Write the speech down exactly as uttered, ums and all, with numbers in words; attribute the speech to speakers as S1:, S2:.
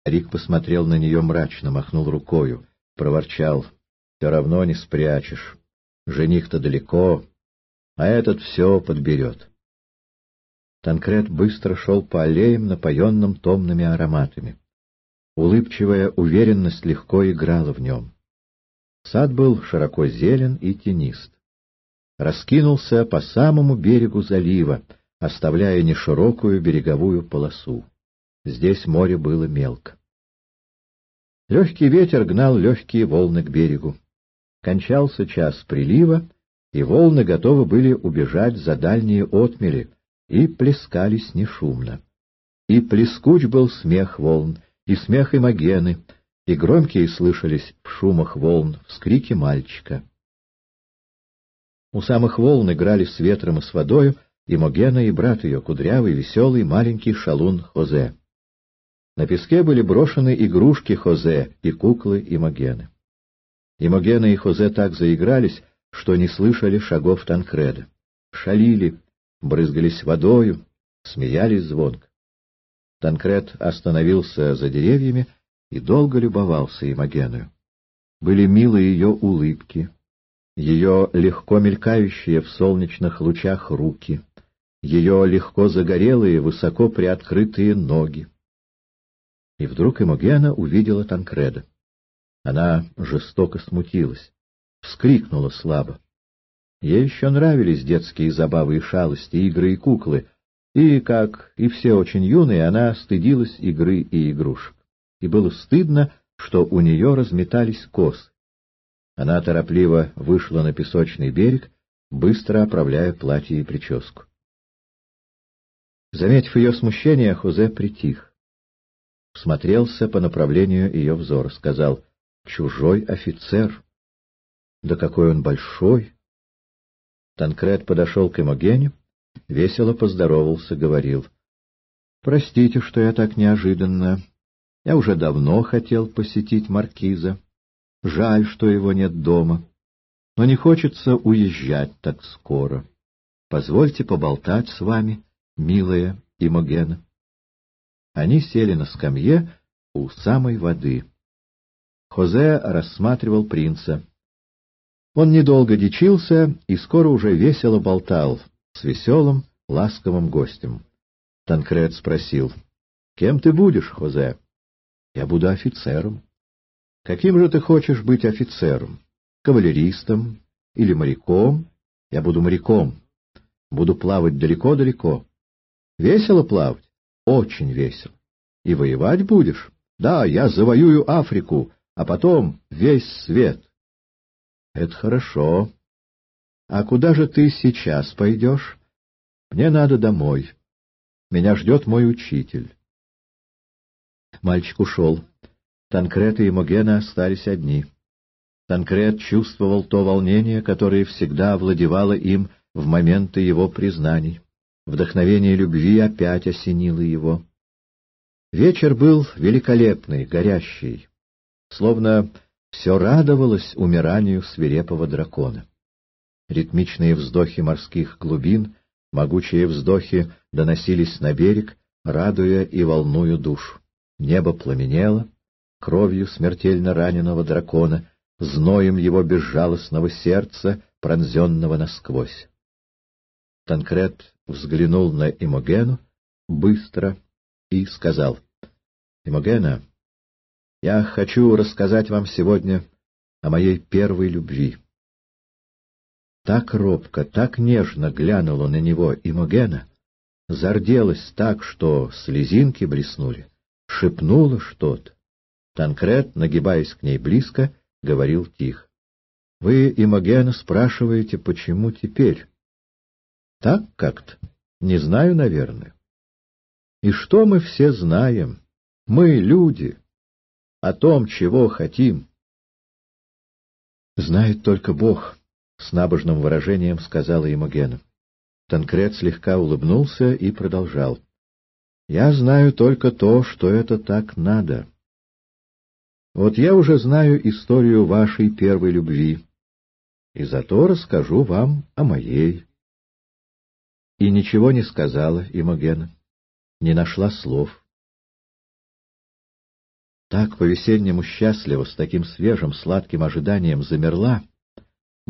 S1: Рик посмотрел на нее мрачно, махнул рукою, проворчал: «Все равно не спрячешь. Жених-то далеко, а этот все подберет». Танкрет быстро шел по аллеям, напоенным томными ароматами. Улыбчивая уверенность легко играла в нем. Сад был широко зелен и тенист. Раскинулся по самому берегу залива, оставляя неширокую береговую полосу. Здесь море было мелко. Легкий ветер гнал легкие волны к берегу. Кончался час прилива, и волны готовы были убежать за дальние отмели, и плескались нешумно. И плескуч был смех волн, и смех Имогены, и громкие слышались в шумах волн вскрики мальчика. У самых волн играли с ветром и с водою Имогена и брат ее, кудрявый, веселый, маленький шалун Хозе. На песке были брошены игрушки Хозе и куклы Имогены. Имогена и Хозе так заигрались, что не слышали шагов Танкреда. Шалили, брызгались водою, смеялись звонко. Танкред остановился за деревьями и долго любовался Имогеною. Были милы ее улыбки, ее легко мелькающие в солнечных лучах руки, ее легко загорелые, высоко приоткрытые ноги. И вдруг Имогена увидела Танкреда. Она жестоко смутилась, вскрикнула слабо. Ей еще нравились детские забавы и шалости, игры и куклы, и, как и все очень юные, она стыдилась игры и игрушек. И было стыдно, что у нее разметались косы. Она торопливо вышла на песочный берег, быстро оправляя платье и прическу. Заметив ее смущение, Хозе притих. Всмотрелся по направлению ее взора, сказал: «Чужой офицер! Да какой он большой!» Танкред подошел к Имогене, весело поздоровался, говорил: «Простите, что я так неожиданно. Я уже давно хотел посетить маркиза. Жаль, что его нет дома. Но не хочется уезжать так скоро. Позвольте поболтать с вами, милая Имогена». Они сели на скамье у самой воды. Хозе рассматривал принца. Он недолго дичился и скоро уже весело болтал с веселым, ласковым гостем. Танкред спросил: «Кем ты будешь, Хозе?» «Я буду офицером». «Каким же ты хочешь быть офицером? Кавалеристом или моряком?» «Я буду моряком. Буду плавать далеко-далеко». «Весело плавать?» «Очень весело». «И воевать будешь?» «Да, я завоюю Африку, а потом весь свет». «Это хорошо. А куда же ты сейчас пойдешь?» «Мне надо домой. Меня ждет мой учитель». Мальчик ушел. Танкред и Имогена остались одни. Танкред чувствовал то волнение, которое всегда овладевало им в моменты его признаний. Вдохновение любви опять осенило его. Вечер был великолепный, горящий, словно все радовалось умиранию свирепого дракона. Ритмичные вздохи морских глубин, могучие вздохи доносились на берег, радуя и волнуя душу. Небо пламенело кровью смертельно раненого дракона, зноем его безжалостного сердца, пронзенного насквозь. Танкред взглянул на Имогену быстро и сказал: «Имогена, я хочу рассказать вам сегодня о моей первой любви». Так робко, так нежно глянула на него Имогена, зарделась так, что слезинки блеснули, шепнула что-то. Танкред, нагибаясь к ней близко, говорил тихо: «Вы, Имогена, спрашиваете, почему теперь?» «Так как-то. Не знаю, наверное. И что мы все знаем? Мы, люди, о том, чего хотим?» «Знает только Бог», — с набожным выражением сказала Имогена. Танкред слегка улыбнулся и продолжал: «Я знаю только то, что это так надо. Вот я уже знаю историю вашей первой любви, и зато расскажу вам о моей». И ничего не сказала Имогена, не нашла слов. так по-весеннему счастливо, с таким свежим, сладким ожиданием замерла,